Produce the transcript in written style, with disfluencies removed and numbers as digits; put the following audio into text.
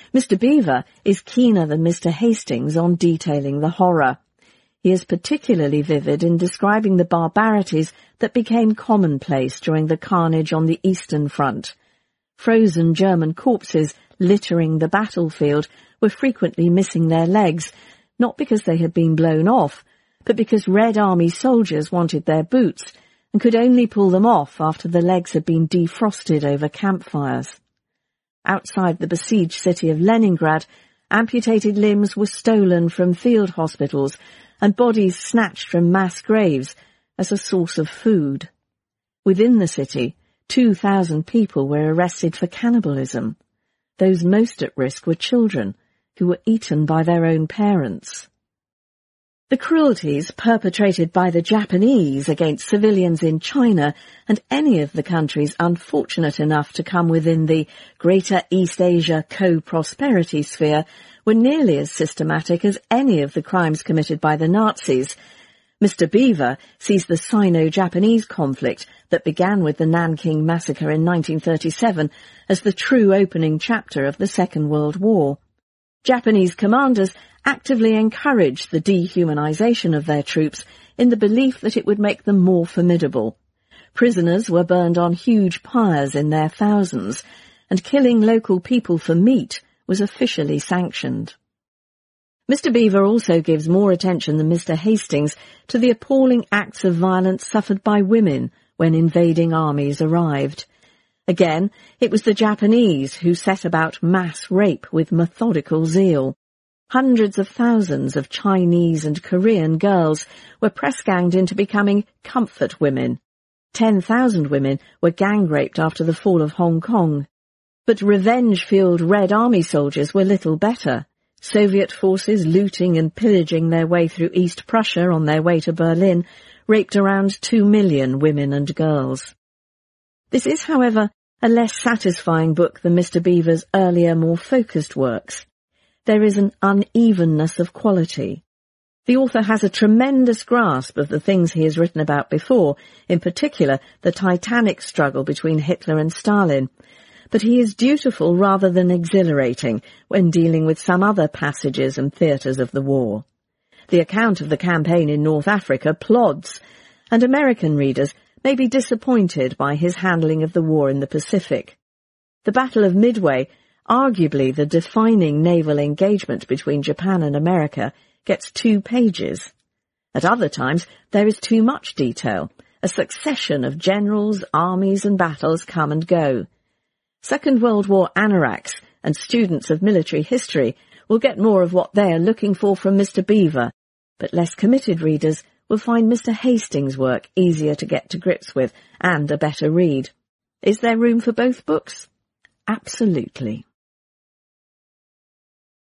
Mr. Beaver is keener than Mr. Hastings on detailing the horror. He is particularly vivid in describing the barbarities that became commonplace during the carnage on the Eastern Front. Frozen German corpses littering the battlefield were frequently missing their legs, not because they had been blown off, but because Red Army soldiers wanted their boots and could only pull them off after the legs had been defrosted over campfires. Outside the besieged city of Leningrad, amputated limbs were stolen from field hospitals and bodies snatched from mass graves as a source of food. Within the city, 2,000 people were arrested for cannibalism. Those most at risk were children, who were eaten by their own parents. The cruelties perpetrated by the Japanese against civilians in China and any of the countries unfortunate enough to come within the Greater East Asia co-prosperity sphere were nearly as systematic as any of the crimes committed by the Nazis. Mr. Beaver sees the Sino-Japanese conflict that began with the Nanking Massacre in 1937 as the true opening chapter of the Second World War. Japanese commanders actively encouraged the dehumanization of their troops in the belief that it would make them more formidable. Prisoners were burned on huge pyres in their thousands, and killing local people for meat was officially sanctioned. Mr. Beaver also gives more attention than Mr. Hastings to the appalling acts of violence suffered by women when invading armies arrived. Again, it was the Japanese who set about mass rape with methodical zeal. Hundreds of thousands of Chinese and Korean girls were press-ganged into becoming comfort women. 10,000 women were gang-raped after the fall of Hong Kong. But revenge-fueled Red Army soldiers were little better. Soviet forces, looting and pillaging their way through East Prussia on their way to Berlin, raped around 2 million women and girls. This is, however, a less satisfying book than Mr. Beaver's earlier, more focused works. There is an unevenness of quality. The author has a tremendous grasp of the things he has written about before, in particular the titanic struggle between Hitler and Stalin, but he is dutiful rather than exhilarating when dealing with some other passages and theatres of the war. The account of the campaign in North Africa plods, and American readers may be disappointed by his handling of the war in the Pacific. The Battle of Midway, arguably the defining naval engagement between Japan and America, gets 2 pages. At other times, there is too much detail. A succession of generals, armies and battles come and go. Second World War anoraks and students of military history will get more of what they are looking for from Mr. Beaver, but less committed readers will find Mr. Hastings' work easier to get to grips with and a better read. Is there room for both books? Absolutely.